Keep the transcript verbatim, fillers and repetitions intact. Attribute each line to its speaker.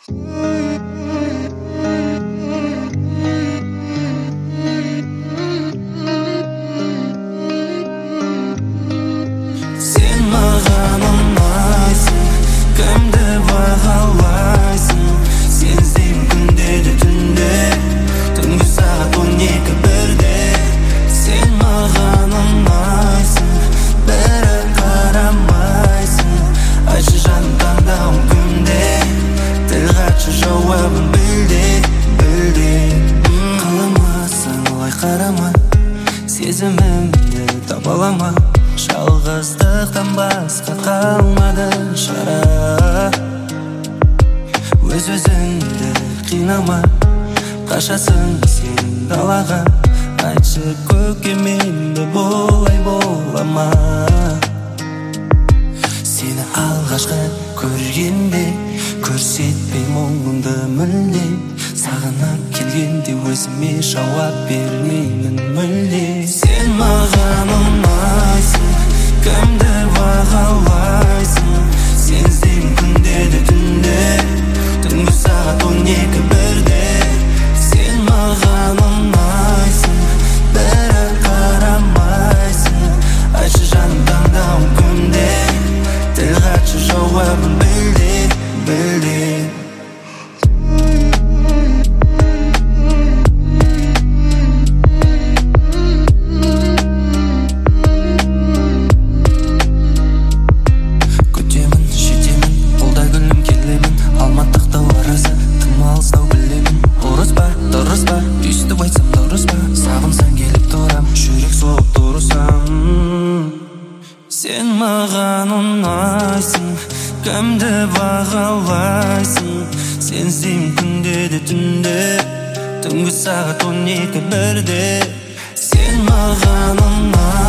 Speaker 1: Sen mаған ұнайсың, кімді бағалайсың? Сен іздеймін күнде де түнде, түнгі сағат он екі бірде. Сен маған ұнайсың, бәрі қарамайсың. Айтшы жаным таңдауым кімде, тіл қатшы жауабын білде, білде. Қаламасаң олай қарама, сезімімді таба алама. Жалғыздықтан басқа қалмады шара. Өз-өзіңді қинама, қашасың сен далаға. Айтшы көкем енді болай бола ма? Сені алғашқы көргенде көрсетпей мұңымды мүлде. Сағынып келгенде өзіме жауап бермеймін мүлде. Сен маған ұнайсың, кімді бағалайсың? Сен іздеймін күнде де түнде, түнгі сағат он екі бірде. Сен маған ұнайсың, бәрі қарамайсың. Айтшы жаным таңдауым кімде, тіл қатшы жауабын білде, білде. Сен маған ұнайсың, кімді бағалайсың? Сен іздеймін күнде де түнде, түнгі сағат он екі бірде. Сен маған ұнайсың.